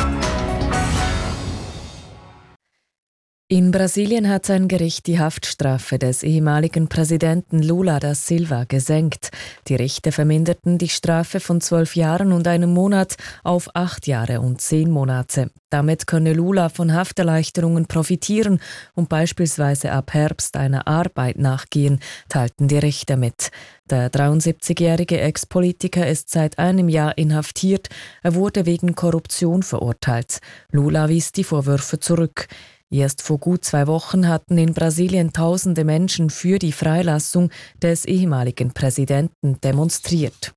In Brasilien hat ein Gericht die Haftstrafe des ehemaligen Präsidenten Lula da Silva gesenkt. Die Richter verminderten die Strafe von 12 Jahren und einem Monat auf 8 Jahre und 10 Monate. Damit könne Lula von Hafterleichterungen profitieren und beispielsweise ab Herbst einer Arbeit nachgehen, teilten die Richter mit. Der 73-jährige Ex-Politiker ist seit einem Jahr inhaftiert. Er wurde wegen Korruption verurteilt. Lula wies die Vorwürfe zurück. Erst vor gut 2 Wochen hatten in Brasilien tausende Menschen für die Freilassung des ehemaligen Präsidenten demonstriert.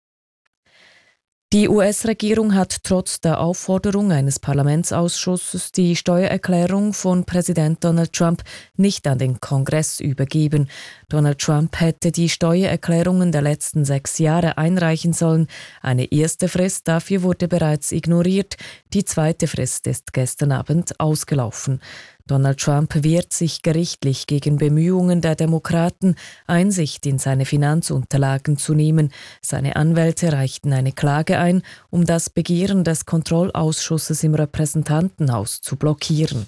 Die US-Regierung hat trotz der Aufforderung eines Parlamentsausschusses die Steuererklärung von Präsident Donald Trump nicht an den Kongress übergeben. Donald Trump hätte die Steuererklärungen der letzten 6 Jahre einreichen sollen. Eine erste Frist dafür wurde bereits ignoriert. Die zweite Frist ist gestern Abend ausgelaufen. Donald Trump wehrt sich gerichtlich gegen Bemühungen der Demokraten, Einsicht in seine Finanzunterlagen zu nehmen. Seine Anwälte reichten eine Klage ein, um das Begehren des Kontrollausschusses im Repräsentantenhaus zu blockieren.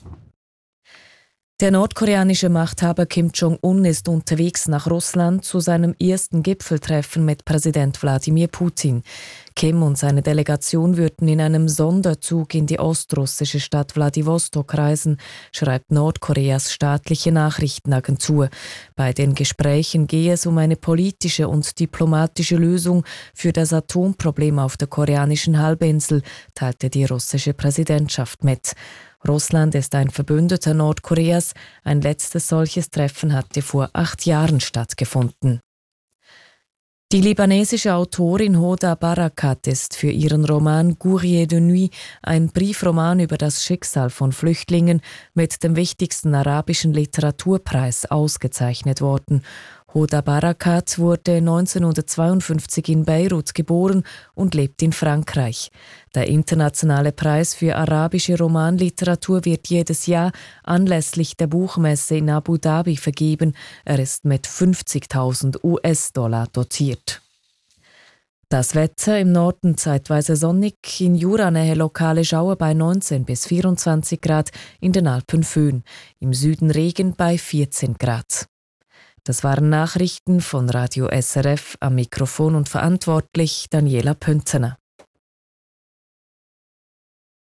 Der nordkoreanische Machthaber Kim Jong-un ist unterwegs nach Russland zu seinem ersten Gipfeltreffen mit Präsident Wladimir Putin. Kim und seine Delegation würden in einem Sonderzug in die ostrussische Stadt Wladiwostok reisen, schreibt Nordkoreas staatliche Nachrichtenagentur. Bei den Gesprächen gehe es um eine politische und diplomatische Lösung für das Atomproblem auf der koreanischen Halbinsel, teilte die russische Präsidentschaft mit. Russland ist ein Verbündeter Nordkoreas. Ein letztes solches Treffen hatte vor 8 Jahren stattgefunden. Die libanesische Autorin Hoda Barakat ist für ihren Roman Courrier de Nuit, ein Briefroman über das Schicksal von Flüchtlingen, mit dem wichtigsten arabischen Literaturpreis ausgezeichnet worden. Hoda Barakat wurde 1952 in Beirut geboren und lebt in Frankreich. Der internationale Preis für arabische Romanliteratur wird jedes Jahr anlässlich der Buchmesse in Abu Dhabi vergeben. Er ist mit 50.000 US-Dollar dotiert. Das Wetter: im Norden zeitweise sonnig, in Juranähe lokale Schauer bei 19 bis 24 Grad, in den Alpen Föhn, im Süden Regen bei 14 Grad. Das waren Nachrichten von Radio SRF, am Mikrofon und verantwortlich Daniela Pöntener.